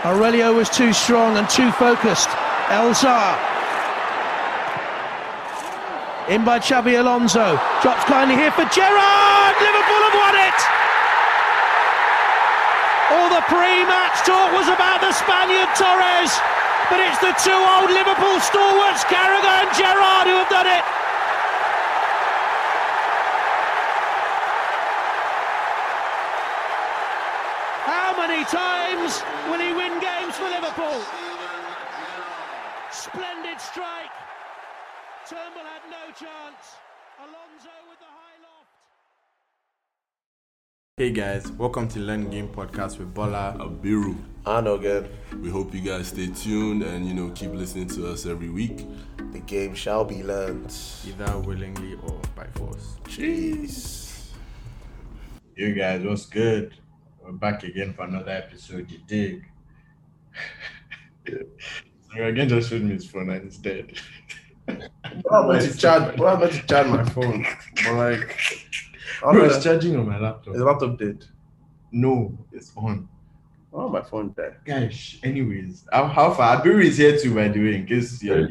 Aurelio was too strong and too focused. Elzar. In by Xabi Alonso. Drops kindly here for Gerrard. Liverpool have won it. All the pre-match talk was about the Spaniard Torres, but it's the two old Liverpool stalwarts, Carragher and Gerrard, who have done it. How many times will he win games for Liverpool? Splendid strike. Turnbull had no chance. Alonso with the high loft. Hey guys, welcome to Learn Game Podcast with Bola, Abiru. Arno again. We hope you guys stay tuned and keep listening to us every week. The game shall be learned. either willingly or by force. Jeez. You guys, what's good? We're back again for another episode. You dig? So again just showed me his phone and it's dead. I'm about to charge my phone. But like, Bro, it's charging on my laptop. is the laptop dead? No, it's on. Oh, my phone dead. Gosh, anyways, how far? Abiru is here too, by the way, in case you're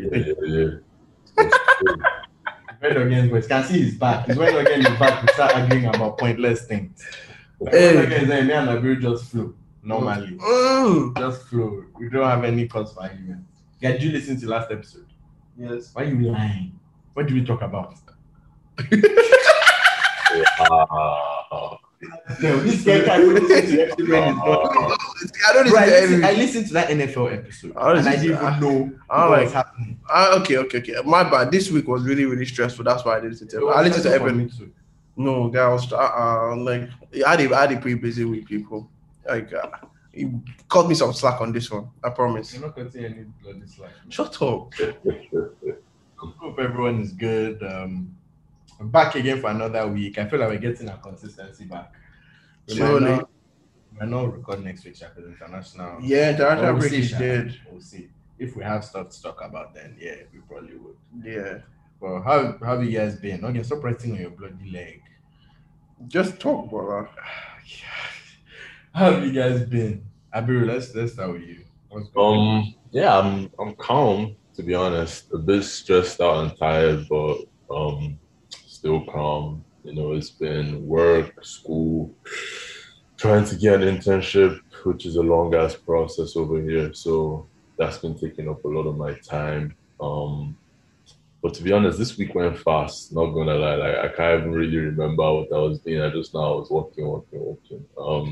Red against West. Can see his back. He's when again his back, we start arguing about pointless things. Hey. Again, then me and Abiru just flow normally. Just flow. We don't have any cause for argument. Did you listen to last episode? Yes. Why are you lying? What did we talk about? No, this guy can't listen to episode when it's not. I don't listen I listened to that NFL episode I and I didn't even know I what like- was happening. Okay. My bad. This week was really, really stressful. That's why I didn't listen to it. I listened to everything. No, guys, like, I had a pretty busy week, people. Like, you cut me some slack on this one. I promise. You're not cutting any bloody slack. Shut up. Hope everyone is good. I'm back again for another week. I feel like we're getting our consistency back. We might not record next week, because international. Yeah, international We'll break see, is Sha. dead. We'll see. If we have stuff to talk about, then yeah, we probably would. Yeah. But how have you guys been? Okay, stop resting on your bloody leg. Just talk, brother. How have you guys been? Abiru, let's start with you. What's going on? Yeah, I'm calm, to be honest. A bit stressed out and tired, but still calm. It's been work, school, trying to get an internship, which is a long ass process over here. So that's been taking up a lot of my time. But to be honest, this week went fast, not gonna lie. Like, I can't even really remember what I was doing. I just know I was working.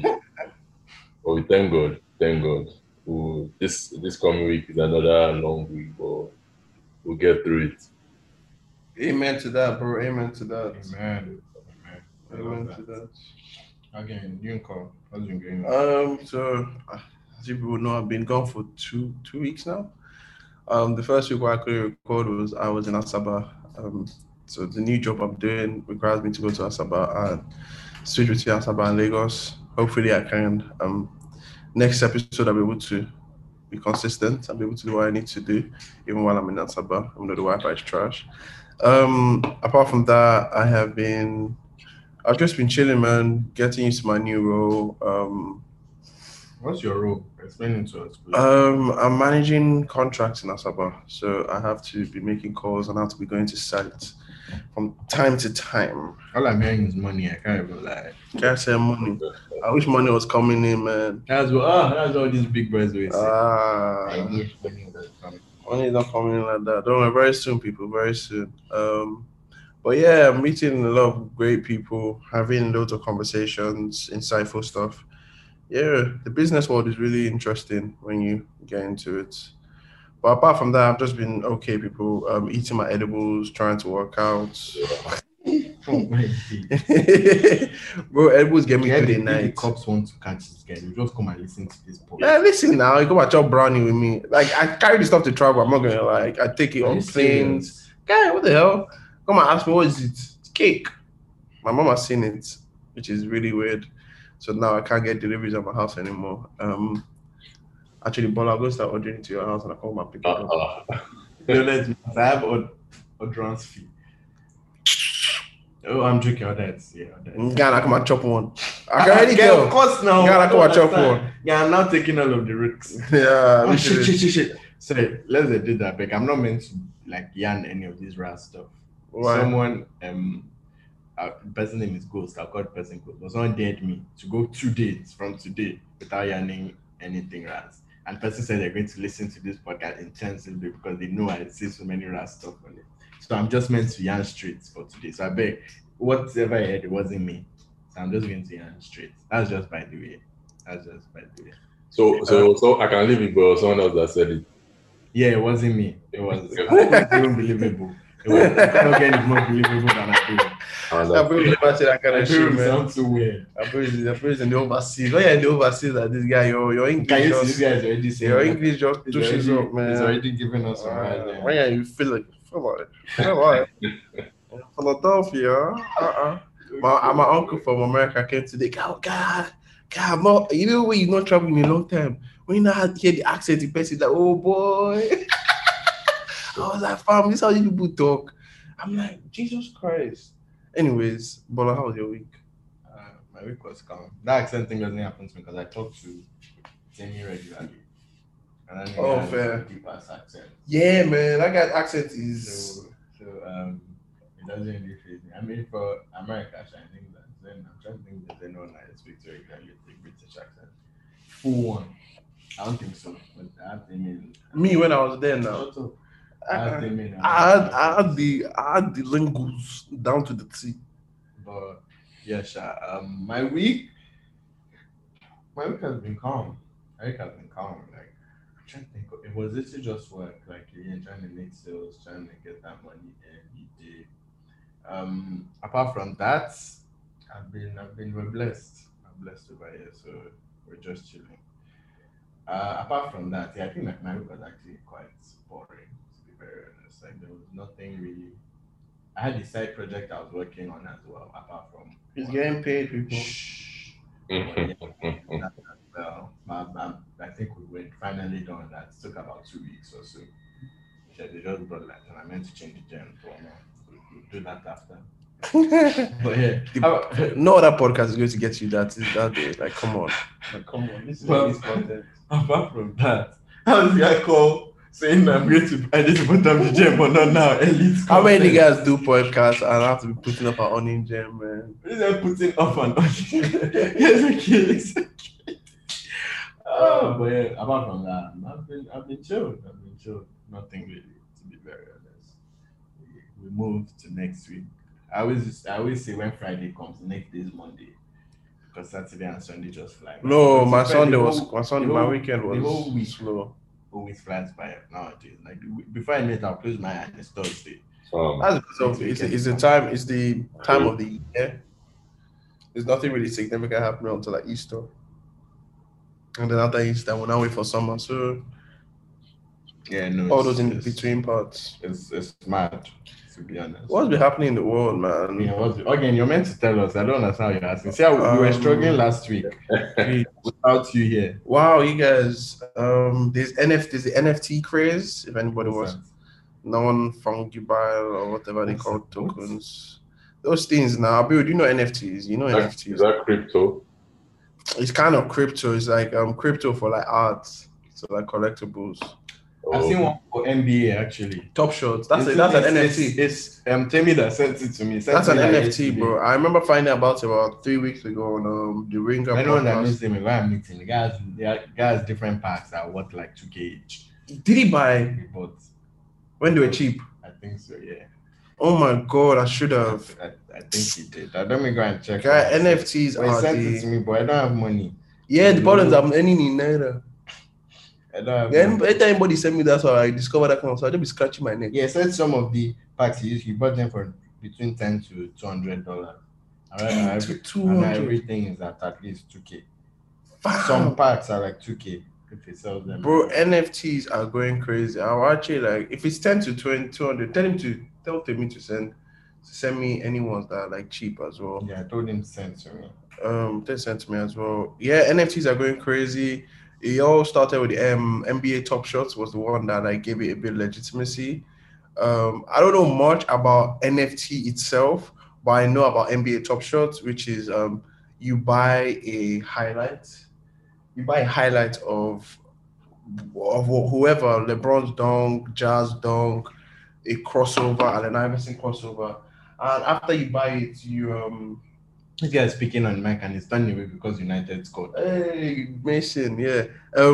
But we thank God. This coming week is another long week, but we'll get through it. Amen to that, bro. Amen to that. Amen. I love Amen that. to that. Again, you and Carl, how's it going? So as you people know, I've been gone for two weeks now. The first week where I could record was I was in Asaba. So the new job I'm doing requires me to go to Asaba and switch between Asaba and Lagos. Hopefully I can next episode I'll be able to be consistent. I'll be able to do what I need to do even while I'm in Asaba, even though the Wi-Fi is trash. Apart from that, I've just been chilling, man, getting used to my new role. What's your role? Explain it to us, please. I'm managing contracts in Asaba, so I have to be making calls and I have to be going to sites from time to time. All I'm hearing is money. I can't even lie. Can't say money. I wish money was coming in, man. That's what these big boys will say. I Ah, wish money was coming. money is not coming in like that. Don't worry, very soon, people, very soon. But yeah, I'm meeting a lot of great people, having loads of conversations, insightful stuff. Yeah, the business world is really interesting when you get into it. But apart from that, I've just been okay, people. Eating my edibles, trying to work out. Oh my God. Bro, edibles get me Yeah, through the the night. cops want to catch this guy. You just come and listen to this podcast. Yeah, listen now, you go and chop brownie with me. Like, I carry the stuff to travel. I'm not gonna lie. I take it Are on you planes. serious? Guy, what the hell? Come and ask me, what is it? It's cake. My mom has seen it, which is really weird. So now I can't get deliveries at my house anymore. Actually, Bola, I'll go start ordering it to your house and I'll come and pick it up. Don't let me. I have odorance fee. Oh, I'm joking. Oh, that's yeah. Ghana, come and chop one. I can already Yeah, tell. of course now. Yeah, like what you're Understand. Yeah, I'm now taking all of the risks. Yeah, Oh, shit. Sorry, let's do that back. I'm not meant to like yarn any of this raw stuff. Why? Someone, the person's name is Ghost. I'll call the person Ghost. But someone dared me to go 2 days from today without yarning anything ras. And the person said they're going to listen to this podcast intensively because they know I say so many ras stuff on it. So I'm just meant to yarn straight for today. So I beg, whatever I heard, it wasn't me. So I'm just going to yarn straight. That's just by the way. So I can leave it, but someone else that said it. Yeah, it wasn't me. It was unbelievable. I don't get it more believable than I do. I believe never say that kind of shit, man. Sounds so weird. I believe in the overseas. When you're in the overseas, like this guy, your English Can you see this just, guy is already saying your that? English just He's pushes already- up, man. He's already giving us some ideas. When you feel like Philadelphia, my uncle from America came today. God, not, you know when you not traveling in a long time. When you not hear the accent, the person like, oh boy. I was like, fam, this is how you people talk. I'm like, Jesus Christ. Anyways, Bola, how was your week? My week was calm. That accent thing doesn't happen to me because I talk to Timmy regularly. And I Oh, has fair. a deep ass accent. Yeah, man, that guy's accent is. So it doesn't really faze me. I mean, for America, I think that then I'm trying to think if there's anyone I speak to regularly with a British accent. Full one. I don't think so. But I have them in. Me when I was there now. Shut up. I have them in. I had the linguals down to the T. But yeah, my week has been calm. Like I'm trying to think. It was literally just work. Like trying to make sales, trying to get that money every day. Apart from that, we're blessed. I'm blessed over here, so we're just chilling. Apart from that, yeah, I think my week was actually quite boring, to be very honest. Like there was nothing really. I had a side project I was working on as well, apart from. He's getting paid, people. Shh. That as well. I think we were finally done that. It took about 2 weeks or so. They just brought that, and I meant to change the gen for now. We'll do that after. But yeah, No other podcast is going to get you that day. Like, come on. This is Well, this content. apart from that, how did I call saying I'm going to I need to put up the gem, but not now? Elite. How many content. guys do podcasts and have to be putting up an onion gem, man? What is I putting up an audience? Yes, okay. But yeah, apart from that, I've been chilled. Nothing really, to be very honest. We move to next week. I always say when Friday comes, the next day is Monday, because Saturday and Sunday just fly. by. No, But my it's Sunday the was whole- my weekend the whole was week slow. always flies by nowadays. Like before I know it, I'll close my eyes. It's Thursday. That's because of it's the time of the year. There's nothing really significant happening until like Easter. And then after Easter, we'll now wait for summer. So Yeah, no. all those in it's- between parts. It's mad, to be honest. What's been happening in the world, man? Yeah, again, you're meant to tell us. I don't understand how you're asking. See how we were struggling last week without you here. Wow, you guys. There's the NFT craze. If anybody was non-fungible or whatever they call tokens, those things now. Bill, do you know NFTs? You know Is NFTs. that crypto? It's kind of crypto. It's like crypto for like art, so like collectibles. I've seen one for NBA actually. Top Shots. That's an It's- NFT. It's Temi that sent it to me. That's an NFT, bro. I remember finding about it about 3 weeks ago on the Ringer Anyone that podcast. knows him, where I'm meeting, the guys different packs that worth like 2K each. Did he buy But when they were cheap? I think so, yeah. Oh my god, I should have. I think he did. Let me go and check. Guy, NFTs Well, he are sent it to the me, but I don't have money. yeah. The problems I'm earning in naira. I don't have Yeah, money. every time anybody send me that, so I discovered that kind of. So I just be scratching my neck. Yeah, said some of the packs he bought them for between $10 to $200. To And 200. everything is at least 2K. Fam. Some packs are like 2K if he sells them. Bro, NFTs are going crazy. I'll actually like if it's 10 to 20, 200, tell me to send me any ones that are like cheap as well. Yeah, I told him to send to me. They sent me as well. Yeah, NFTs are going crazy. It all started with the NBA Top Shots was the one that like gave it a bit of legitimacy. I don't know much about NFT itself, but I know about NBA Top Shots, which is you buy a highlight. You buy a highlight of whoever, LeBron's dunk, Jazz dunk, a crossover, Allen Iverson crossover. And after you buy it, you This guy is speaking on mic and he's turning away because United scored. Hey, Mason, yeah.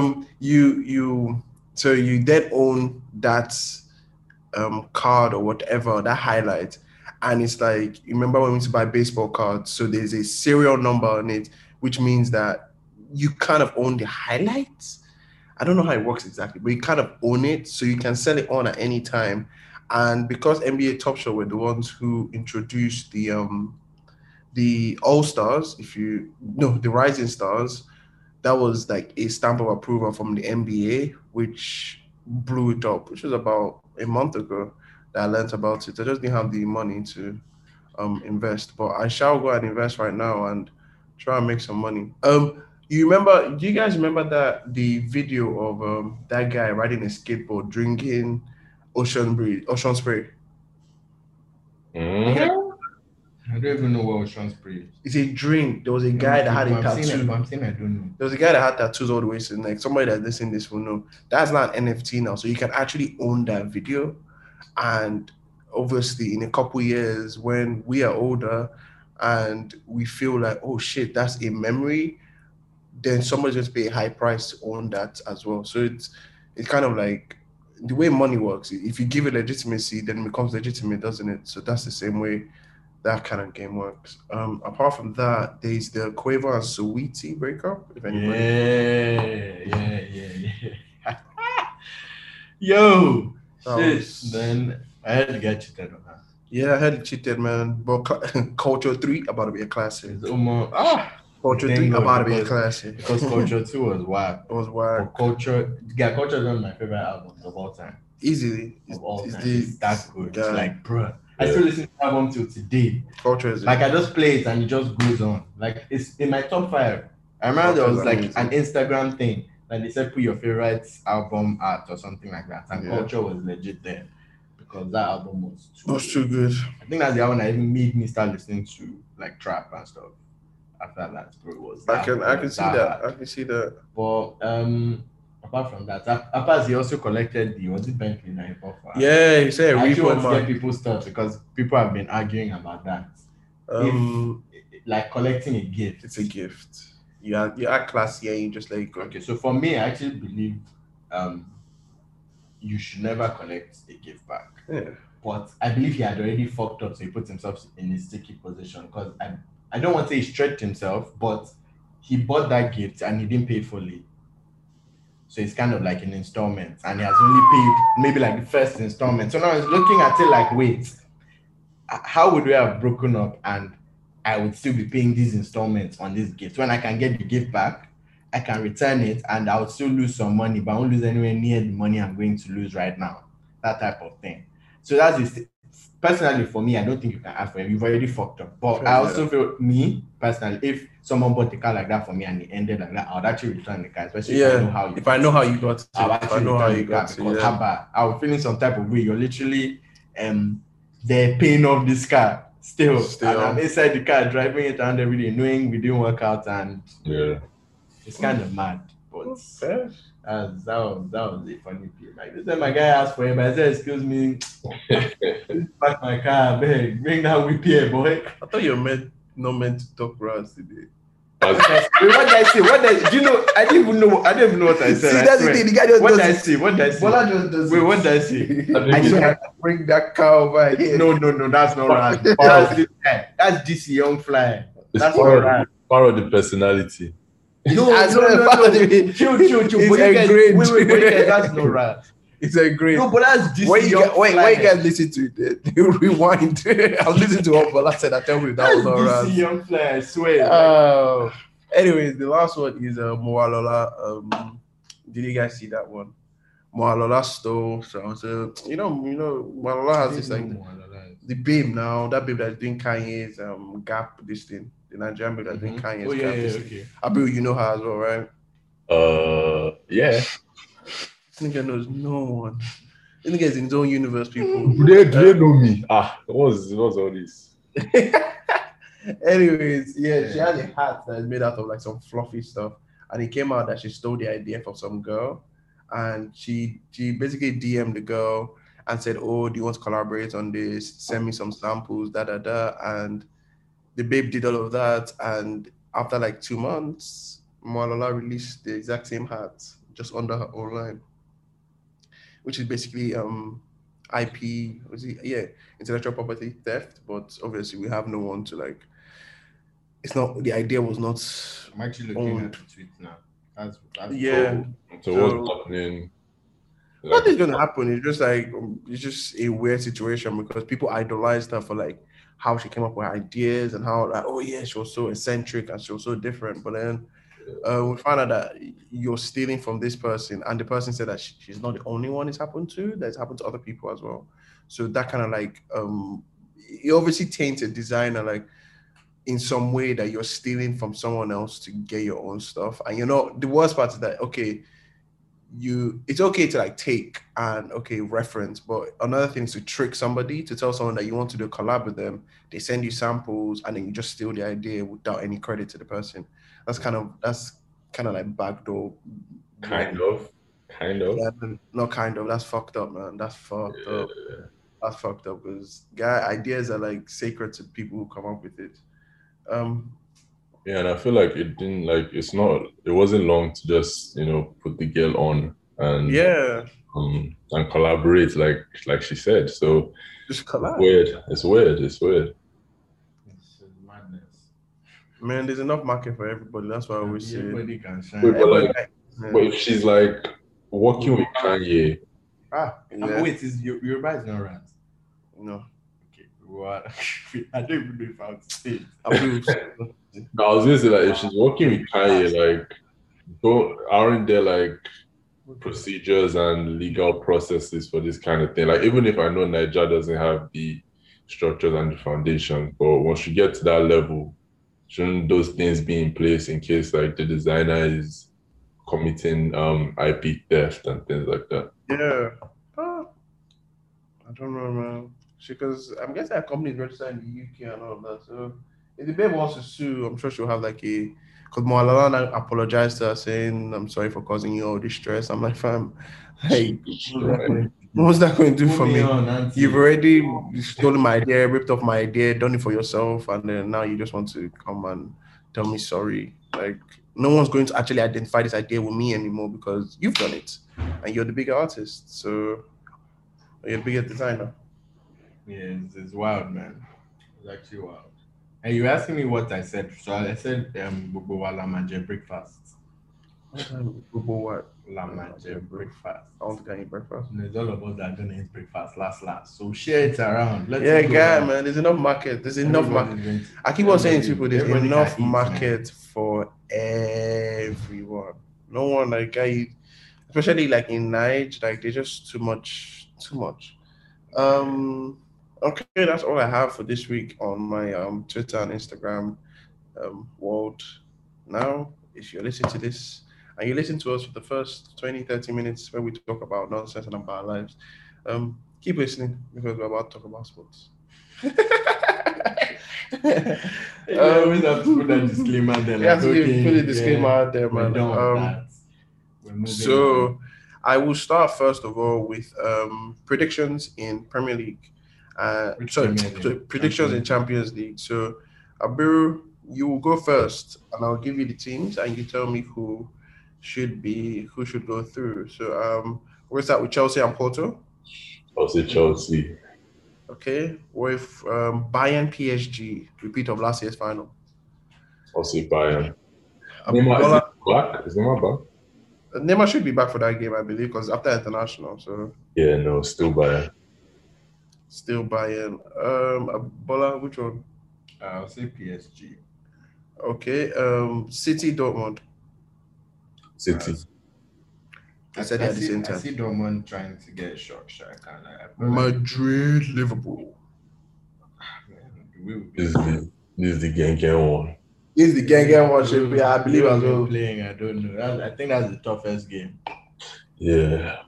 So you then own that card or whatever, that highlight. And it's like, you remember when we used to buy baseball cards? So there's a serial number on it, which means that you kind of own the highlights. I don't know how it works exactly, but you kind of own it. So you can sell it on at any time. And because NBA Top Shot were the ones who introduced the All-Stars, the Rising Stars, that was like a stamp of approval from the NBA, which blew it up, which was about a month ago that I learned about it. I just didn't have the money to invest, but I shall go and invest right now and try and make some money. Do you guys remember the video of that guy riding a skateboard drinking ocean spray? Mm-hmm. I don't even know what Ocean Spray is. It's a drink. There was a guy that had a tattoo. I'm saying I don't know. There was a guy that had tattoos all the way to the neck. Somebody that listened to this will know. That's not an NFT now. So you can actually own that video. And obviously in a couple years when we are older and we feel like, oh shit, that's a memory, then somebody's going to pay a high price to own that as well. So it's kind of like the way money works. If you give it legitimacy, then it becomes legitimate, doesn't it? So that's the same way that kind of game works. Apart from that, there's the Quavo and Saweetie breakup. If anybody, yeah. Yo, shit. Then I had to get cheated on that. Yeah, I had cheated, man. But Culture 3 about to be a classic. It's almost Culture 3 about to be a classic. Because Culture 2 was wild. It was wild. Culture is one of my favorite albums of all time. Easily. Of all time. It's that good. Yeah. It's like, bruh. I still listen to the album till today. Culture is like I just play it and it just goes on. Like it's in my top 5. I remember there was like an Instagram thing that they said put your favorite album art or something like that. And Culture was legit there because that album was too good. I think that's the album that even made me start listening to like trap and stuff. After that, bro, it was I can see that. I can see that. But apart from that, Apaz, he also collected was it Bentley that he bought for? Yeah, he said I want to get people's stuff because people have been arguing about that. Like collecting a gift. It's a gift. You are classy and you just let it go. Okay, so for me, I actually believe you should never collect a gift back. Yeah. But I believe he had already fucked up, so he put himself in a sticky position because I don't want to say he stretched himself, but he bought that gift and he didn't pay fully. So it's kind of like an installment and he has only paid maybe like the first installment. So now he's looking at it like, wait, how would we have broken up and I would still be paying these installments on this gift? When I can get the gift back, I can return it and I would still lose some money, but I won't lose anywhere near the money I'm going to lose right now. That type of thing. So that's personally for me, I don't think you can ask for him. You've already fucked up. But I also feel me personally, if someone bought a car like that for me and it ended like that, I would actually return the car, especially if I know how you got it. I know how you got it. Because I was feeling some type of way. You're literally they're paying off this car still. And I'm inside the car driving it around every day, knowing we didn't work out and it's kind of mad. But that was a funny play. Like this time my guy asked for him, I said, excuse me, back my car, beg, bring that whip here, boy. I thought you were not meant to talk rats today. What did I say? Do you know? I didn't even know what I said. See, that's the thing. The guy just what did I say? What did I say? Wait, what did I say? I just had to bring that car over here. No, that's not right. That's this guy. That's DC Young Fly. That's not right. Part of the personality. No. Chill. It's Wait, that's not right. It's a great. No, but that's DC Young Fly. Why you guys listen to it? You rewind. I was listening to what Bola said. I tell you that was all right. DC Young Fly, I swear. Anyways, the last one is Moalola. Did you guys see that one? Moalola stole. So you know, Moalola has this like the babe now. That babe that's doing Kanye's Gap this thing. The Nigerian babe that's doing Kanye's Gap this thing. Abiu, you know her as well, right? Yeah. This nigga knows no one. This nigga is in his own universe, people. Do they know me? What's all this? Anyways, yeah, she had a hat that is made out of like some fluffy stuff, and it came out that she stole the idea from some girl, and she basically DM'd the girl and said, "Oh, do you want to collaborate on this? Send me some samples, da da da." And the babe did all of that, and after like 2 months, Malala released the exact same hat just under her own line, which is basically IP, intellectual property theft. But obviously, we have no one to like. It's not the idea was not. I'm actually looking owned. at the tweet now. That's Yeah. So what's happening? Nothing's gonna happen. It's just like it's just a weird situation because people idolized her for like how she came up with ideas and how like, oh yeah, she was so eccentric and she was so different. But then we found out that you're stealing from this person, and the person said that she's not the only one it's happened to. That's happened to other people as well. So that kind of like it obviously taints a designer like in some way that you're stealing from someone else to get your own stuff. And the worst part is that it's okay to like take and reference, but another thing is to trick somebody, to tell someone that you want to do a collab with them. They send you samples and then you just steal the idea without any credit to the person. That's kind of like backdoor. Kind of. Yeah, not kind of. That's fucked up, man. That's fucked up. That's fucked up because ideas are like sacred to people who come up with it. Yeah, and I feel like it wasn't long to just, put the girl on and and collaborate like she said. So just collab. It's weird. It's madness. Man, there's enough market for everybody. That's why I always say. Everybody can shine. But if she's like working with Kanye. Wait, Yoruba is not right. No. Okay. What? I don't even know if I would say it. I was gonna say like if she's working with Kanye, like aren't there like procedures and legal processes for this kind of thing? Like even if I know Nigeria doesn't have the structures and the foundation, but once you get to that level, shouldn't those things be in place in case like the designer is committing IP theft and things like that? Yeah. I don't know, man. Because I'm guessing that company is registered in the UK and all of that. So if the babe wants to sue, I'm sure she'll have like because Malala apologized to her saying, "I'm sorry for causing you all this stress." I'm like, fam, hey, what's that going to do for me? You've already stolen my idea, ripped off my idea, done it for yourself, and then now you just want to come and tell me sorry. Like, no one's going to actually identify this idea with me anymore because you've done it, and you're the bigger artist, so you're the bigger designer. Yeah, it's wild, man. It's actually wild. And you asking me what I said. So I said Bobo Lamanje breakfast. Bobo what? Lamanje breakfast. I want to eat breakfast. There's all of us that are gonna eat breakfast last. So share it around. Man. There's enough market. There's enough market. I keep on saying to people, there's enough market for everyone. No one especially like in Nigeria, like there's just too much. Okay, that's all I have for this week on my Twitter and Instagram world. Now, if you're listening to this and you listen to us for the first 20-30 minutes where we talk about nonsense and about our lives, keep listening because we're about to talk about sports. You always have to put that disclaimer there. You have to put a disclaimer out there, man. So I will start first of all with predictions in Premier League. Predictions in Champions League. So, Abiru, you will go first, and I'll give you the teams, and you tell me who should go through. So, we'll start with Chelsea and Porto. I'll say Chelsea. Okay, with Bayern PSG, repeat of last year's final. I'll say Bayern. Neymar, is Neymar back? Neymar should be back for that game, I believe, because after international. So yeah, no, still Bayern. Still Bayern. Bola, which one? I'll say PSG. Okay. City, Dortmund. City. I said at the same time. I see Dortmund trying to get a shot. Madrid, Liverpool. This is the gang one. This is the gang one. Should be, I believe as well. Playing, I don't know. I think that's the toughest game. Yeah.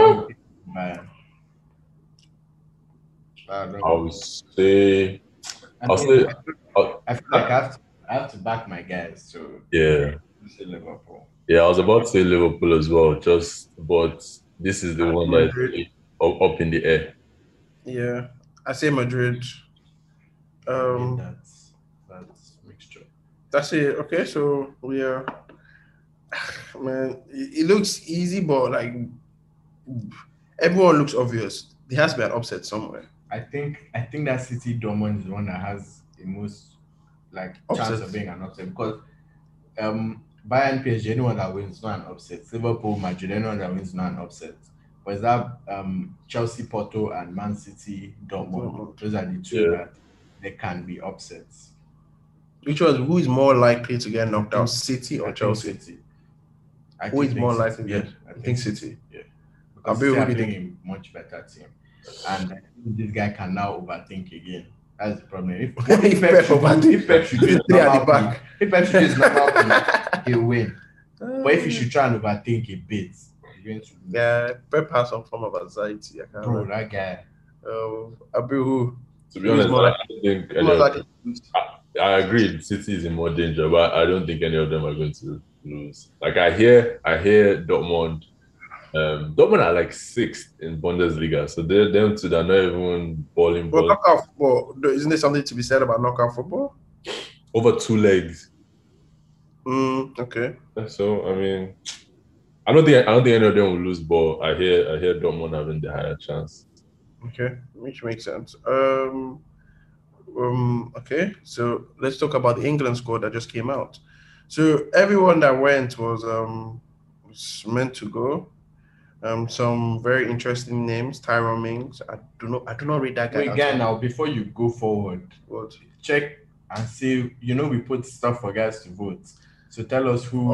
I would say I'll say, I feel like I have to back my guys. So yeah. say Liverpool. Yeah, I was about to say Liverpool as well, but this is the one that's Madrid. up in the air. Yeah, I say Madrid. That's mixture. That's it. Okay, so we are. Man, it looks easy, but like everyone looks obvious. There has to be an upset somewhere. I think that City Dortmund is the one that has the most like chance Upset. of being an upset because Bayern PSG, anyone that wins is not an upset. Liverpool, Madrid, anyone that wins is not an upset. But is that Chelsea, Porto, and Man City, Dortmund? Those are the two that they can be upsets. Who is more likely to get knocked out, City or Chelsea? City. Who is more likely? Yeah, I think City. Yeah, because City are playing a much better team, and I think this guy can now overthink again. That's the problem. If Pep should do his normal play, he'll win. But if he should try and overthink a bit, he's going to lose. Yeah, Pep has some form of anxiety. Bro, that guy. Abihu. To be honest, I agree. City is in more danger, but I don't think any of them are going to lose. Like I hear Dortmund. Dortmund are like 6th in Bundesliga, so they're not even balling. But knockout football, isn't there something to be said about knockout football? Over 2 legs. Okay. So I mean, I don't think any of them will lose, but I hear Dortmund having the higher chance. Okay, which makes sense. Okay, so let's talk about the England squad that just came out. So everyone that went was meant to go. Some very interesting names. Tyrone Mings. I do not read that guy. Wait, again, now before you go forward, check and see. We put stuff for guys to vote. So tell us who.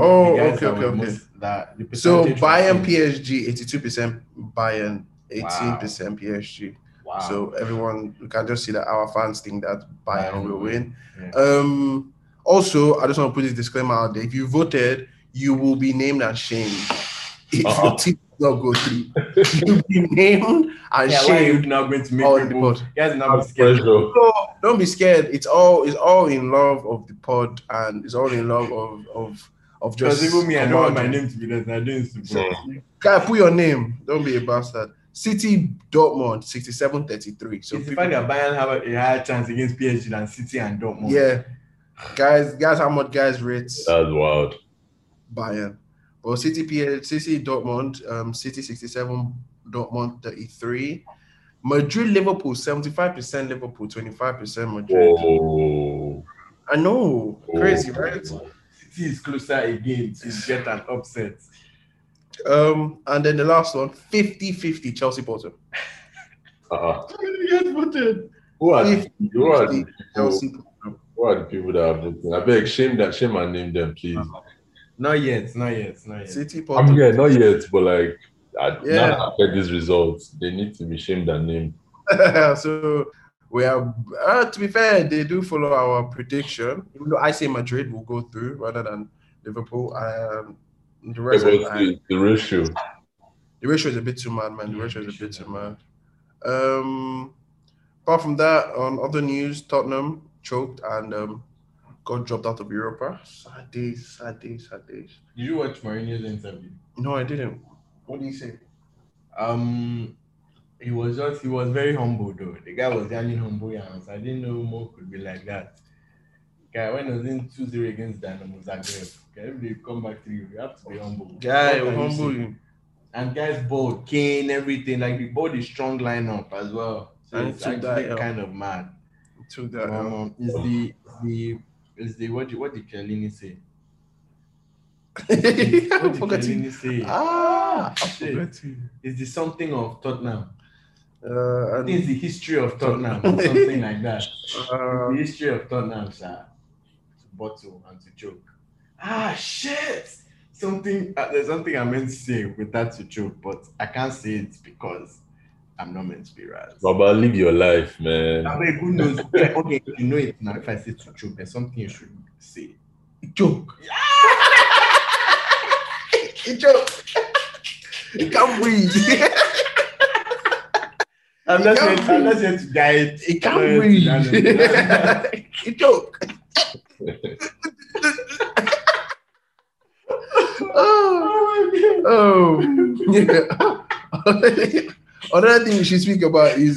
So Bayern PSG 82% Bayern, 18% PSG. Wow. So everyone, we can just see that our fans think that Bayern will win. Yeah. Also, I just want to put this disclaimer out there. If you voted, you will be named and shamed. If your team does not go through, you'll be named and shamed. Why are you now going to make people? Guys, now be scared. No, don't be scared. It's all in love of the pod, and it's all in love of just. Because even me, I don't want my name to be there. I don't. Guy, put your name. Don't be a bastard. City Dortmund 67-33. So it's the fact that Bayern have a higher chance against PSG than City and Dortmund. Yeah, guys, how much guys rate? That's wild. Bayern, well, City Dortmund, City 67, Dortmund 33, Madrid Liverpool 75%, Liverpool 25% Madrid. Whoa. I know, crazy, right? City is closer again to get an upset. And then the last one, 50-50 Chelsea Porto. Who are the people that are voting? I beg, shame and name them, please. Not yet. City Porto. Not yet, but like now after these results, they need to be shamed and named. So we are to be fair, they do follow our prediction. Even though I say Madrid will go through rather than Liverpool. The rest the ratio. The ratio is a bit too mad, man. The ratio is a bit too mad. Apart from that, on other news, Tottenham choked and got dropped out of Europa. Sad days. Did you watch Mourinho's interview? No, I didn't. What did he say? He was very humble though. The guy was young and humble, I didn't know Mo could be like that. Guy, when I was in 2-0 against Dynamo Zagreb, if they come back to you, you have to be humble. Guy, humble you. And guys ball, Kane, everything. Like the ball is strong lineup as well. So it's actually kind of mad. To that, is the what did Chiellini say? What did Chiellini say? I forgot. Is the something of Tottenham? I think it's the history of Tottenham, or something like that. The history of Tottenham, sir. To bottle and to choke. Shit! There's something I meant to say with that to choke, but I can't say it because I'm not meant to be right. Baba, live your life, man. I mean, who knows? Okay, you know it now. If I say to choke, there's something you should say. Choke. Choke. You can't breathe. I'm not here to guide. It can't breathe. It joke. Oh, yeah. Another thing we should speak about is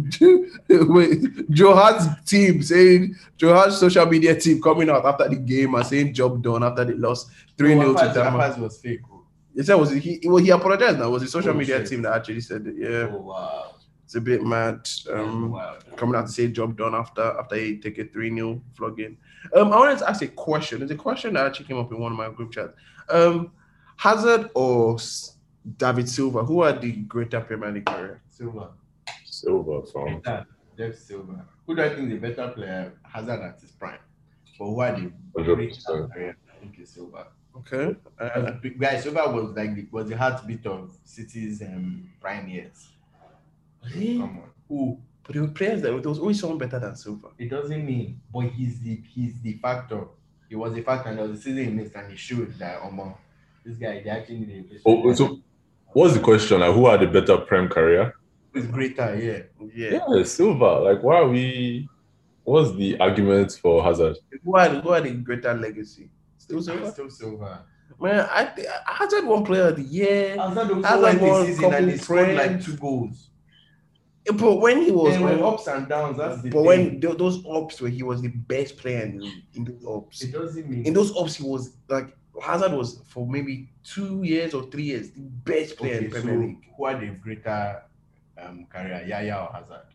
Joe Hart's team saying Joe Hart's social media team coming out after the game and saying job done after they lost 3-0 to Denmark. Was fake. He said he apologized now. It was the social media team that actually said it. Yeah. Oh wow. It's a bit mad. Coming out to say job done after he take a 3-0 flogging. I wanted to ask a question. There's a question that actually came up in one of my group chats. Hazard or David Silva, who are the greater Premier League career? Silva, from Jeff Silva. Who do I think the better player? Hazard at his prime. But who are the 100%. greater career? I think it's Silva. Okay. Guys, Silva was the heartbeat of City's prime years. Really? Come on. Who? But there were players there was always someone better than Silva. It doesn't mean, but he's the factor. He was a factor, and there was a season he missed, and he showed that this guy they actually need a replacement. So what's the question? Like, who are the better Prem career? Who's greater? Yeah. Yeah, Silva. Like, why are we? What's the argument for Hazard? Who are the greater legacy? Still Silva. Man, I think Hazard won Player of the Year. Hazard won the season and he scored like 2 goals. But when he was ups and downs, that's the but thing. when those ups where he was the best player in those ups. It doesn't mean in those ups he was like Hazard was for maybe 2 years or 3 years the best player in Premier League. Who are the greater career, Yaya or Hazard?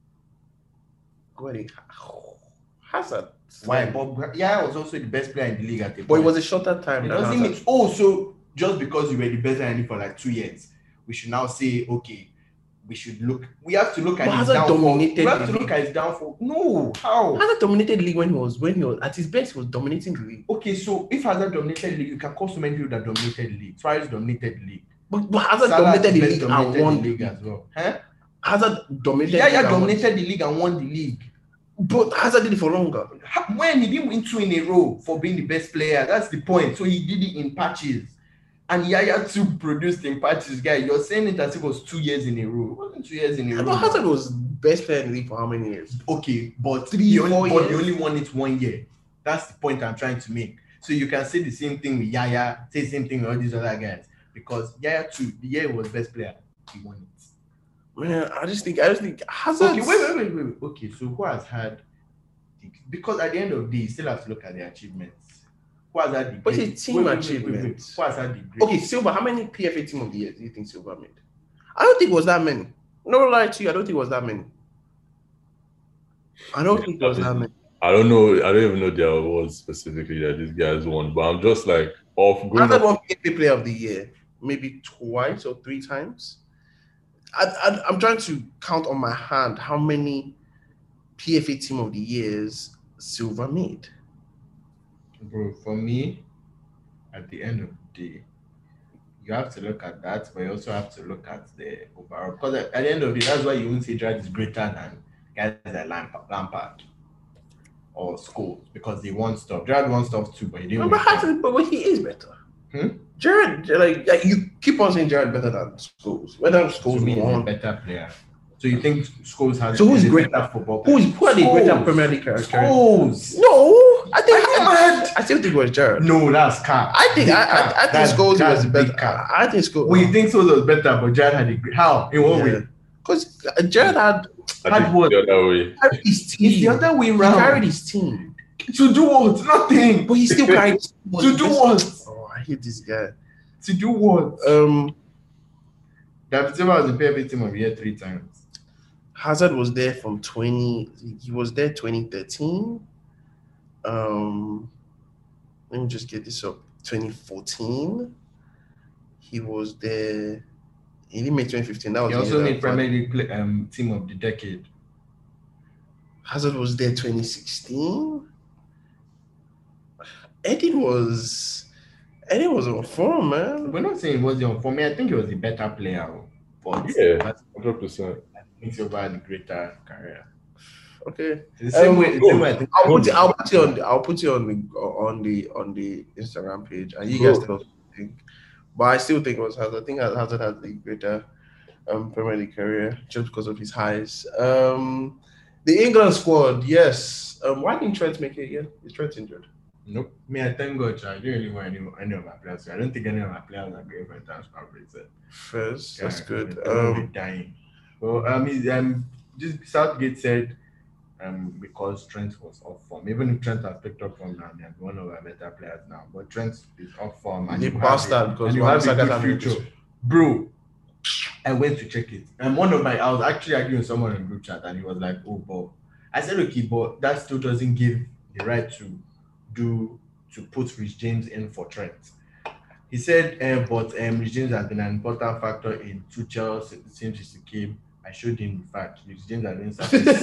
Hazard. Why? But Yaya was also the best player in the league at the point. But it was a shorter time. It doesn't mean so just because you were the best player for like 2 years, we should now say okay. We have to look at his downfall. We have to look at his downfall. No, how? Hazard dominated the league when he was at his best. He was dominating the league. Okay, so if Hazard dominated the league, you can call so many people that dominated the league. Suarez dominated the league. But Hazard dominated the league and won the league as well. Hazard dominated. Yeah, dominated the league and won the league. But Hazard did it for longer. When he didn't win 2 in a row for being the best player, that's the point. So he did it in patches. And Yaya too produced in patches, guy. You're saying it as if it was 2 years in a row. It wasn't 2 years in a row. But Hazard was best player in the league for how many years? Okay, but he only won it 1 year. That's the point I'm trying to make. So you can say the same thing with Yaya, say the same thing with all these other guys. Because Yaya too, the year he was best player, he won it. Man, I just think Hazard. Okay, wait. Okay, so who has had? Because at the end of the day, you still have to look at the achievements. Who has had the? But it's team achievement. Who has had the great? Okay, Silva. How many PFA Team of the Year do you think Silva made? I don't think it was that many. No lie to you, I don't think it was that many. I don't think it was that many. I don't know. I don't even know the awards specifically that these guys won, but I'm just like off. Hazard won PFA Player of the Year maybe 2 or 3 times. I'm trying to count on my hand how many PFA Team of the Years Silva made. Bro, for me, at the end of the day, you have to look at that, but you also have to look at the overall. Because at the end of the day, that's why you won't say Gerrard is greater than guys like Lampard or Scholes, because they won stuff. Gerrard won stuff too, but he didn't. But he is better. Gerrard, like you keep on saying Gerrard better than Scholes. Whether Scholes won a better player. So you think Scholes has? So who's greater football? Who are the greater Premier League characters? Scholes. No, I still think it was Gerrard. No, that's cap. I think Scholes was better. I think Scholes. Well, you think Scholes was better, but Gerrard had a great. How? In what way? Because Gerrard had what? The other way. Carried his team. It's the other way around. He carried his team. To do what? Nothing. But he still carried. To do what? Oh, I hate this guy. To do what? David Silva was the PFA Team of the Year 3 times. Hazard was there from 2013. Let me just get this up. 2014. He was there. He didn't make 2015. That was. He also made Premier League Team of the Decade. Hazard was there 2016. Eddie was on form, man. We're not saying he was on form. I think he was the better player. But 100%. I think Silva had a greater career. Okay. The same way. I'll put you on the Instagram page, and you guys tell us what you think. But I still think it was Hazard. I think Hazard has the greater Premier League career just because of his highs. The England squad, yes. Why didn't Trent make it again? Is Trent injured? Nope. Me, I thank God. I didn't really want any of my players. I don't think any of my players are going for international break. First, that's good. We're dying. Well, just Southgate said because Trent was off form. Even if Trent has picked up form now, they're one of our better players now. But Trent is off form and the bastard because you have a good future. Bro, I went to check it. And I was actually arguing with someone in group chat and he was like, oh, but I said, okay, but that still doesn't give the right to put Rich James in for Trent. He said, but Rich James has been an important factor in Tuchel since he came. I showed him the fact. Rich James has only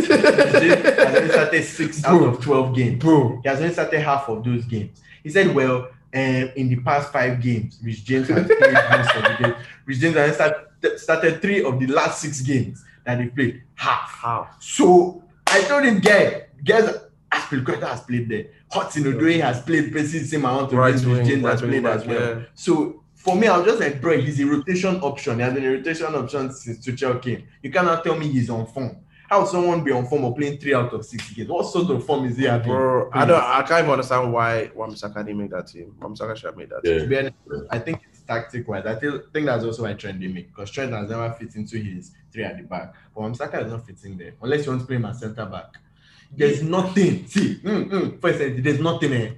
started 6 out of 12 games. Bro. He has only started half of those games. He said, well, in the past 5 games, Rich James has played most of the games. Rich James has started 3 of the last 6 games that he played. Half. So I told him, guys, Aspilicueta has played there. Hudson Odoi has played basically the same amount of games Rich James has played as well. Yeah. So for me, I was just like, bro, he's a rotation option. He has been a rotation option since Tuchel came. You cannot tell me he's on form. How would someone be on form or playing 3 out of 6 games? What sort of form is he having? Bro, I can't even understand why Wan-Bissaka didn't make that team. Wan-Bissaka should have made that team. To be honest, I think it's tactic-wise. I think that's also why Trent didn't make, because Trent has never fit into his 3 at the back. But Wan-Bissaka is not fitting there, unless you want to play him as centre back. There's nothing. See, first there's nothing.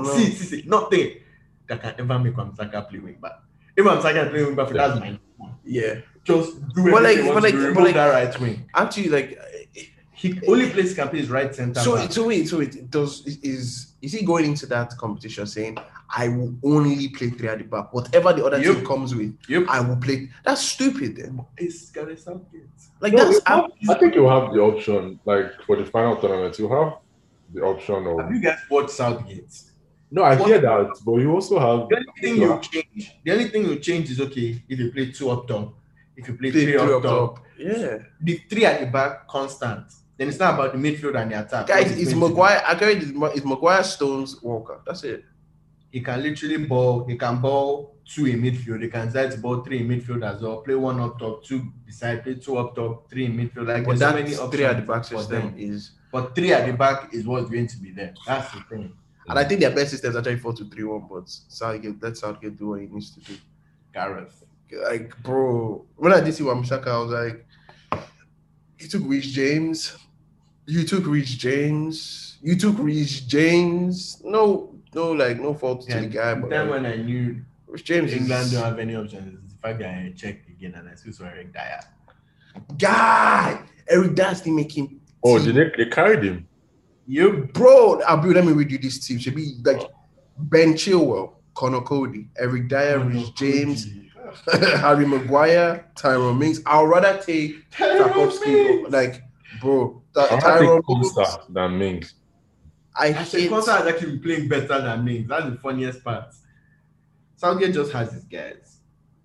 Nothing that can ever make Wan-Bissaka play wing back. If Wan-Bissaka play wing back, that's my one. Yeah. Just do everything to remove that right wing. Actually, he only plays can play his right centre. So wait, is he going into that competition saying I will only play 3 at the back? Whatever the other team comes with, I will play. That's stupid. Then it's Gareth Southgate. I think you have the option. Like for the final tournament, you have the option of. Have you guys watched Southgate? No, I hear that, but you also have. The only thing you change is okay if you play 2 up top. If you play 3 up top, yeah. The 3 at the back constant. Then it's not about the midfield and the attack. Guys, it's Maguire. It's Maguire, Stones, Walker. That's it. He can literally ball. He can ball 2 in midfield. He can decide to ball 3 in midfield as well. Play 1 up top, 2 beside. Play 2 up top, 3 in midfield. Like but there's so many options 3 at the back system is. But 3 at the back is what's going to be there. That's the thing. And I think their best system is actually 4-2-3-1. But let Southgate do what he needs to do. Gareth. Like, bro, when I did see Wan-Bissaka, I was like, you took Rich James. No fault to the guy. But then when I knew Rich James England don't have any options, the fact that I checked again and I still saw Eric Dyer. Eric Dyer didn't make him. Oh, they carried him? Bro, Abu, let me read you this team. Should be like Ben Chilwell, Connor Cody, Eric Dyer, Rich James, Harry Maguire, Tyrone Mings. I'd rather take Tarkowski. Like, bro, Tyrone Mings than Mings. I said Costa has actually been playing better than Mings. That's the funniest part. Southgate just has his guys.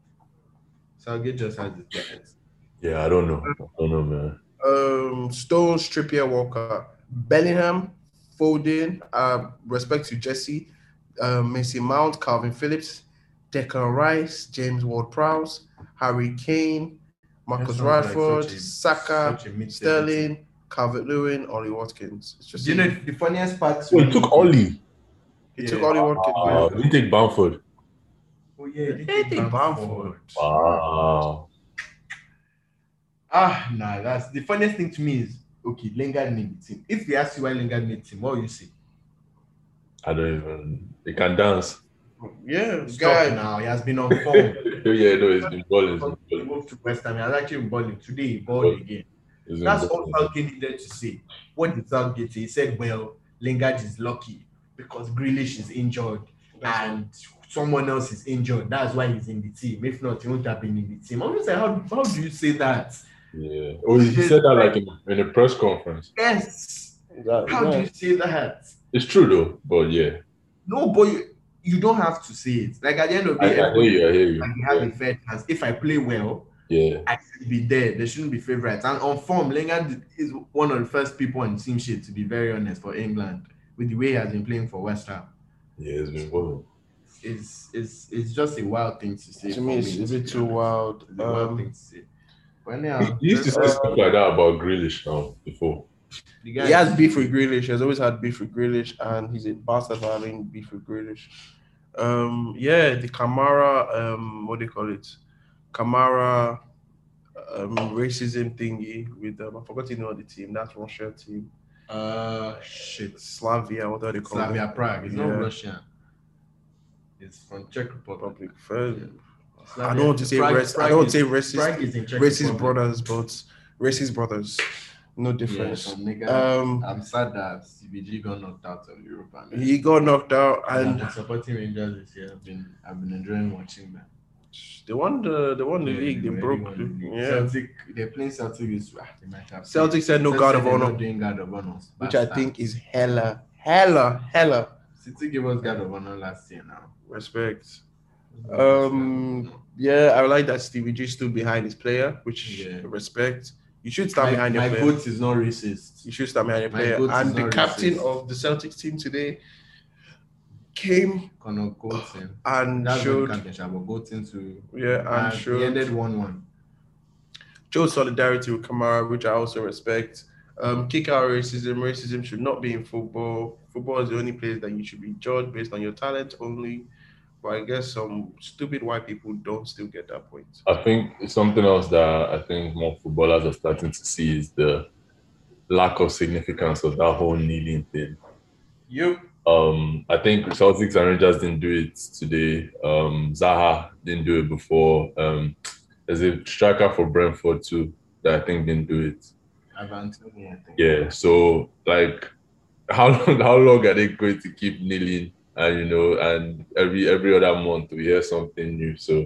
Yeah, I don't know, man. Stones, Trippier, Walker, Bellingham, Foden, respect to Jesse, Mason Mount, Calvin Phillips, Declan Rice, James Ward-Prowse, Harry Kane, Marcus Rashford, Saka, Sterling, Calvert-Lewin, Ollie Watkins. It's just the funniest part? He took Ollie. He took Ollie Watkins. He didn't take Bamford. Oh yeah, he did Bamford. Wow. Nah, that's the funniest thing to me is okay, Lingard made the team. If they ask you why Lingard made the team, what will you say? I don't even. He can dance. Yeah, guy now. He has been on form. He's been balling. He moved to West Ham. He has actually been balling. Today he balled again. That's all Southgate needed to say. What did Southgate say? He said, well, Lingard is lucky because Grealish is injured and someone else is injured. That's why he's in the team. If not, he won't have been in the team. I'm just like, how do you say that? Yeah. Oh, he said that like in a press conference. Yes. How do you say that? It's true though, but yeah. No, but you don't have to say it. Like at the end of the day, I hear you. Like you have a fair chance. If I play well, I should be there. There shouldn't be favorites. And on form, Lingard is one of the first people on the team sheet, to be very honest, for England, with the way he has been playing for West Ham. Yeah, it's been balling. It's just a wild thing to say. To me, it's a bit too wild. It's a wild thing to say. Well, yeah, He used to say stuff like that about Grealish now before. the guy He has beef with Grealish. He has always had beef with Grealish, and he's a bastard for having beef with Grealish. Yeah, the Kamara, what do you call it? Kamara racism thingy with I forgot the name of the team. That's Russia team. Shit. Slavia, what do they call it? Slavia Prague. It's not Yeah. Russian. It's from Czech Republic. I don't want to say Prague racist. Prague is in Czech Racist Republic. brothers, but racist brothers. No Yeah, difference. some nigga. I'm sad that CBG got knocked out of Europa. Man. He got knocked out, I've and been supporting Rangers this year. I've been enjoying watching them. they won the league. They already broke. won the league. Yeah. Celtic. They're playing Celtic. They might have. Celtic said no Celtic guard said of they're honor, not doing guard of honor, which I think is hella City gave us guard of honor last year. Now. respect. Yeah, I like that Stevie G stood behind his player, which respect. You should stand behind your my player. goat is not racist. You should stand behind your My player. goat is And the not captain racist. of the Celtics team today came Connor Goldson. and That's showed, what Captain Shabo Goldson to. and He showed ended 1-1. showed solidarity with Kamara, which I also respect. Kick out racism. Racism should not be in football. Football is the only place that you should be judged based on your talent only. But I guess some stupid white people don't still get that point. I think something else that I think more footballers are starting to see is the lack of significance of that whole kneeling thing. Yep. I think Celtics and Rangers didn't do it today. Zaha didn't do it before. There's a striker for Brentford too that I think didn't do it. Avantoni, I think. Yeah, so like, how long are they going to keep kneeling? And and every other month we hear something new. So,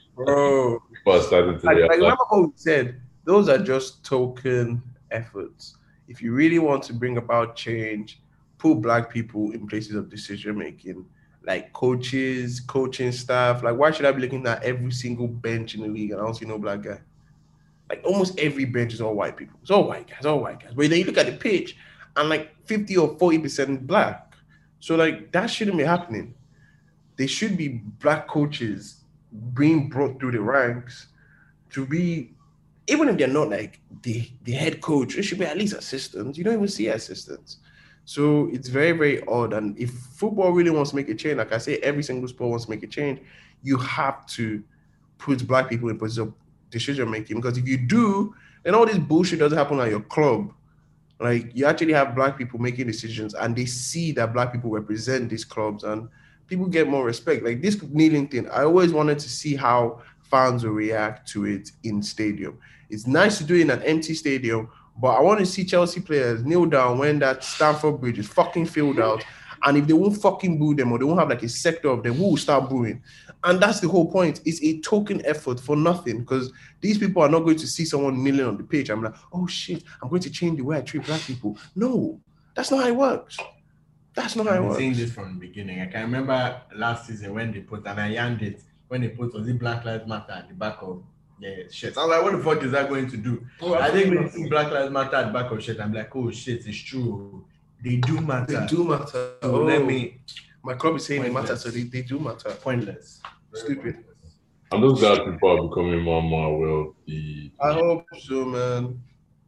Bro, people are starting to like realize. remember what we said? Those are just token efforts. If you really want to bring about change, put black people in places of decision making, like coaches, coaching staff. Like, why should I be looking at every single bench in the league and I don't see no black guy? Like, almost every bench is all white people. It's all white guys. But then you look at the pitch and like 50 or 40% black. So, like, that shouldn't be happening. They should be black coaches being brought through the ranks to be, even if they're not like the head coach, they should be at least assistants. You don't even see assistants. So it's very, very odd. And if football really wants to make a change, like I say, every single sport wants to make a change, you have to put black people in position of decision making. Because if you do, then all this bullshit doesn't happen at your club. Like, you actually have black people making decisions and they see that black people represent these clubs and people get more respect. Like this kneeling thing, I always wanted to see how fans will react to it in stadium. It's nice to do it in an empty stadium, but I want to see Chelsea players kneel down when that Stamford Bridge is fucking filled out. And if they won't fucking boo them or they won't have like a sector of them, who will start booing? And that's the whole point. It's a token effort for nothing because these people are not going to see someone kneeling on the pitch. I'm like, oh shit, I'm going to change the way I treat black people. No, that's not how it works. That's not how it I've been works. saying this from the beginning. I can remember last season when they put, and I yanked it, when they put, was it Black Lives Matter at the back of shit. I was like, what the fuck is that going to do? I think when you see Black Lives Matter at the back of shit, I'm like, oh shit, it's true. They do matter. They do matter. So let me. My club is saying they matter, Pointless. so they do matter. Pointless. Stupid. I'm just glad people are becoming more and more aware of the. I hope so, man.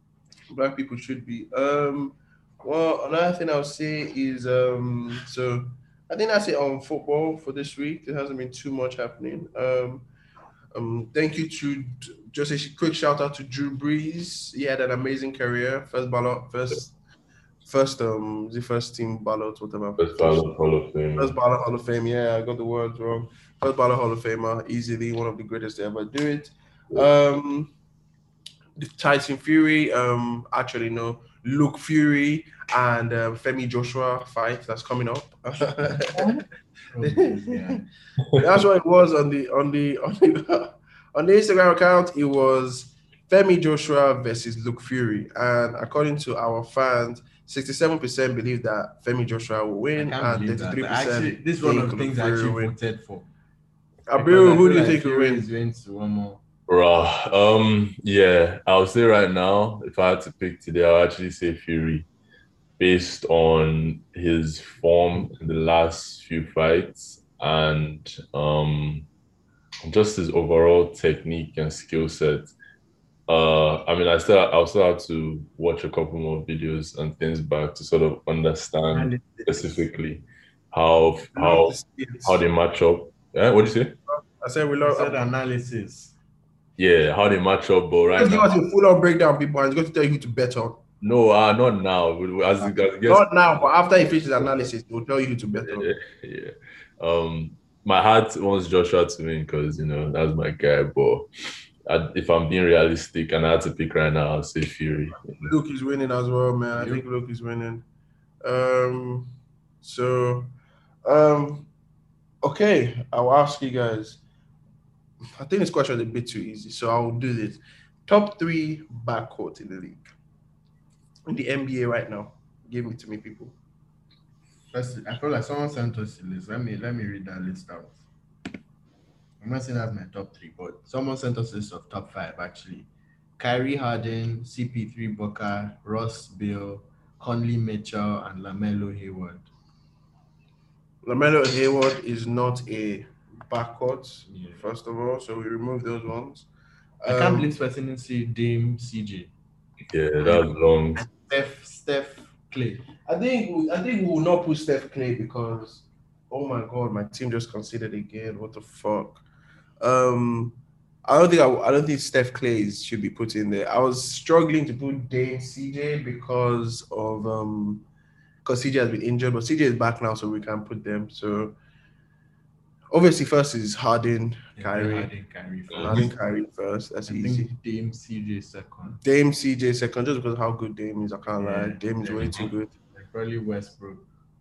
Black people should be. Well, another thing I'll say is so I think that's it on football for this week. There hasn't been too much happening. Thank you to just a quick shout out to Drew Brees. He had an amazing career. First team ballot, whatever. First ballot Hall of Fame. First ballot Hall of Fame. Yeah, I got the words wrong. First ballot Hall of Famer, easily one of the greatest to ever do it. The Tyson Fury, Luke Fury and Femi Joshua fight that's coming up. Yeah. That's what it was on the Instagram account. It was Femi Joshua versus Luke Fury, and according to our fans, 67% believe that Femi Joshua will win, and 33% Actually, this is one of the think things I Luke Fury actually will win. voted for. Abiru, who do you think will Fury win? is going to one more? Yeah, I'll say right now, if I had to pick today, I'll actually say Fury, based on his form in the last few fights and just his overall technique and skill set. I mean, I'll still have to watch a couple more videos and things back to sort of understand specifically how they match up. Yeah, what do you say? I said we I love. said analysis. Yeah, how they match up, but right Let's give now, us a full-on breakdown, people, and he's going to tell you who to bet on. no, not now. As it gets, Not now, but after he finishes analysis, he will tell you who to bet on. yeah. My heart wants Joshua to win because that's my guy. But if I'm being realistic and I had to pick right now, I'll say Fury. Luke is winning as well, man. I think Luke is winning. Okay, I'll ask you guys. I think this question is a bit too easy, so I'll do this. Top 3 backcourt in the league. In the NBA right now. Give it to me, people. First, I feel like someone sent us a list. Let me read that list out. I'm not saying that's my top 3, but someone sent us a list of top 5 actually. Kyrie Harden, CP3 Booker, Ross Beal, Conley Mitchell, and LaMelo Hayward. LaMelo Hayward is not a backcourt, first of all, so we remove those ones. I can't believe this person didn't see Dame CJ. Yeah, that's long. Steph Clay. I think we will not put Steph Clay because, oh my God, my team just conceded again. What the fuck? I don't think Steph Clay should be put in there. I was struggling to put Dame CJ because CJ has been injured, but CJ is back now, so we can put them. So obviously, first is Harden, Kyrie. Harden, Kyrie first. That's easy. Think Dame CJ second. Dame CJ second, just because of how good Dame is. I can't lie. Dame is way too good. Like probably Westbrook.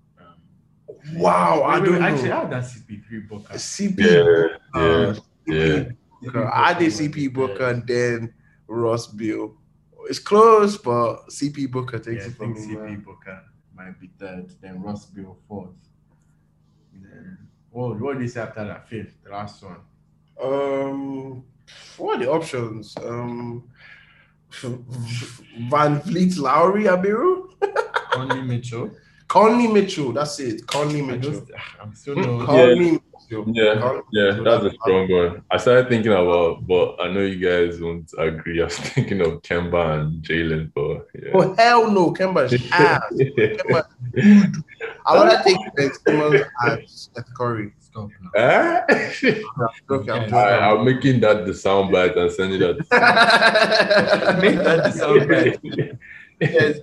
Wow, I don't know. Actually, how that CP3 Booker? I did CP Booker and then Ross Beal. It's close, but CP Booker takes it from me. CP Booker might be third, then Ross Beal fourth. Then what do you say after that? Fifth, the last one. What are the options? Van Vliet, Lowry, Abiru, Conley Mitchell. That's it. Conley Mitchell. I'm still no. Conley Mitchell. Yeah, that's a strong one. I started thinking about, but I know you guys won't agree. I was thinking of Kemba and Jalen, but yeah. Oh hell no, Kemba's ass. Kemba, I want to take Ben Simmons and Steph Curry. Stop now. I'm making that the soundbite and sending that. Make that the soundbite. Yes,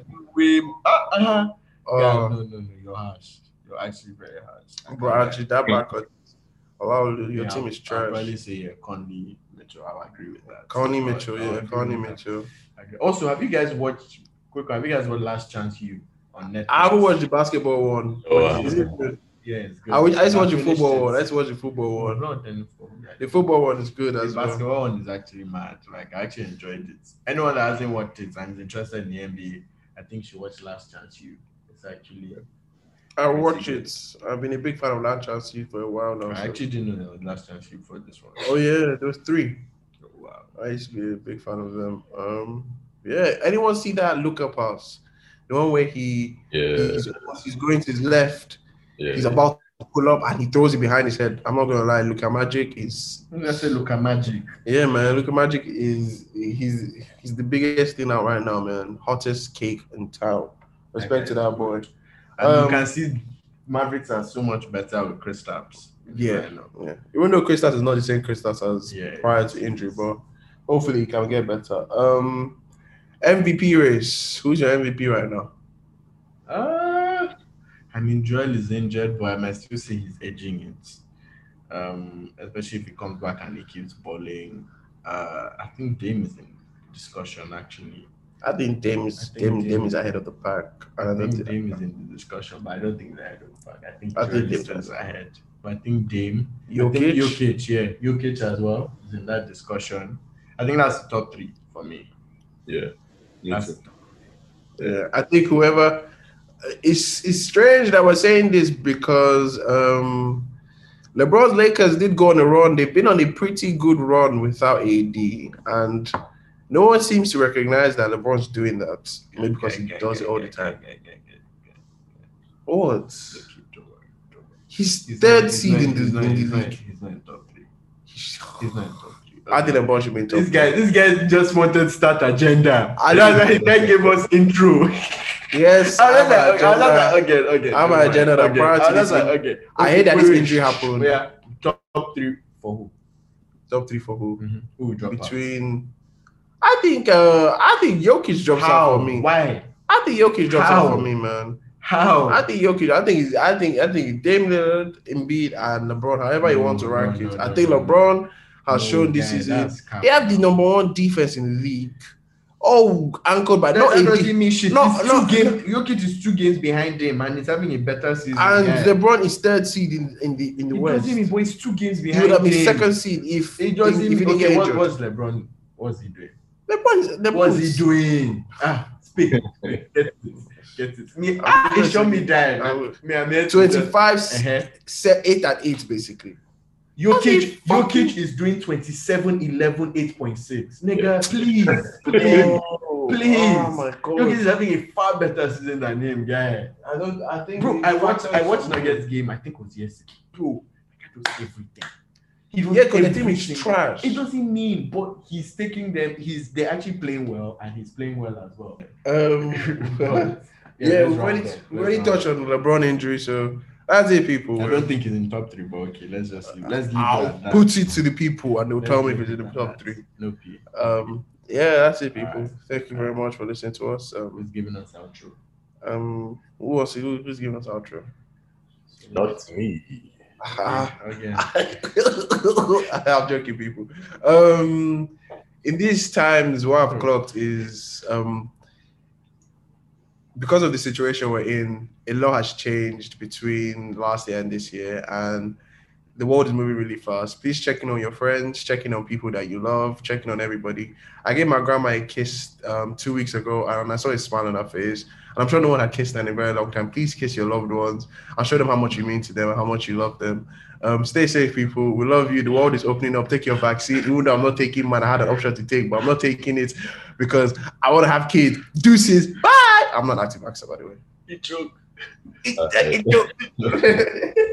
no, you're harsh. You're actually very harsh. Bro, actually, that backcourt. Wow, your team is trash. I'll probably say Conley Mitchell. I'll agree with that. Conley Mitchell. Also, have you guys watched Last Chance U on Netflix? I haven't watched the basketball one. Is it good? Yeah, it's good. I just watch the football one. Let's watch the football one. The football one is good as well. The basketball one is actually mad. Like, I actually enjoyed it. Anyone that hasn't watched it and is interested in the NBA, I think should watch Last Chance U. It's actually... I watch it. I've been a big fan of Last Chance U for a while now. I actually didn't know there was Last Chance U for this one. Oh yeah, there was 3. Oh, wow. I used to be a big fan of them. Yeah. Anyone see that Lookup House? The one where he's going to his left. Yeah. He's about to pull up and he throws it behind his head. I'm not gonna lie, Luka Magic is. Let's say Luka Magic. Yeah, man. Luka Magic is he's the biggest thing out right now, man. Hottest cake in town. Respect to that boy. And you can see Mavericks are so much better with Kristaps. Yeah. Even though Kristaps is not the same Kristaps as prior to injury, but hopefully he can get better. MVP race. Who's your MVP right now? I mean, Joel is injured, but I might still say he's edging it. Especially if he comes back and he keeps balling. I think Dame is in discussion, actually. I think Dame is ahead of the pack. I think Dame is in the discussion, but I don't think they're ahead of the pack. I think Dame is ahead. But I think Dame. Jokic as well is in that discussion. I think that's the top 3 for me. Yeah. I think whoever... It's strange that we're saying this because LeBron's Lakers did go on a run. They've been on a pretty good run without AD, and no one seems to recognize that LeBron's doing that. Maybe because he does it all the time. What? He's third seed in the league. He's not in top 3. He's not in top 3. I think LeBron should be in top This guy just wanted to start agenda. I And know. that's why that gave us intro. Yes, I was I'm like, okay. I'm an agenda that prior to I was this like, in- okay. I hate that this Wait. injury happened. Yeah, top 3 for who? Top 3 for who? Who will drop out? Between, I think Jokic drops out for me. Why? I think Jokic drops How? out for me, man. How? I think Jokic. I think Dame Lillard, Embiid, and LeBron. However you want to rank it, I think LeBron has shown this season they have the number 1 defense in the league. Oh, anchored by That not doesn't AD. mean shit. No, It's no, 2 games. Jokic is 2 games behind him, and he's having a better season. And yeah. LeBron is 3rd seed in the It West. doesn't mean, boy, it's 2 games He behind would have been him. 2nd seed if It doesn't he mean. didn't get Okay, what injured. was LeBron? What's he doing? LeBron What's is- he doing? Speak. Get it. Me, show me that. I'm here to 25, just- 8 basically. Jokic is doing 27, 11, 8.6. Nigga, please. Please. Oh my god. Jokic is having a far better season than him, guy. I think Bro, I watched Nuggets game, I think it was yesterday. Bro, that was everything. He was Yeah, because the team everything. is trash. It doesn't mean, but he's taking them, they're actually playing well, and he's playing well as well. Yeah, let's we've round up. already Let's touched on the LeBron injury, so that's it, people. I don't think he's in top 3, but okay, let's leave it I'll at that. put it to the people, and they'll Let's tell me leave if it's it in the at top that. 3. No P. Yeah, that's it, people. Alright. Thank you very much for listening to us. Who's giving us outro? Who's giving us outro? Not me. Again. I'm joking, people. In these times, what I've clocked is because of the situation we're in, a lot has changed between last year and this year, and the world is moving really fast. Please check in on your friends, check in on people that you love, check in on everybody. I gave my grandma a kiss 2 weeks ago, and I saw a smile on her face. And I'm sure no one had kissed her in a very long time. Please kiss your loved ones and show them how much you mean to them and how much you love them. Stay safe, people. We love you. The world is opening up. Take your vaccine. Even though I'm not taking mine, I had an option to take, but I'm not taking it because I want to have kids. Deuces. Bye. I'm not anti-vaxxer, by the way. You joke. It joke.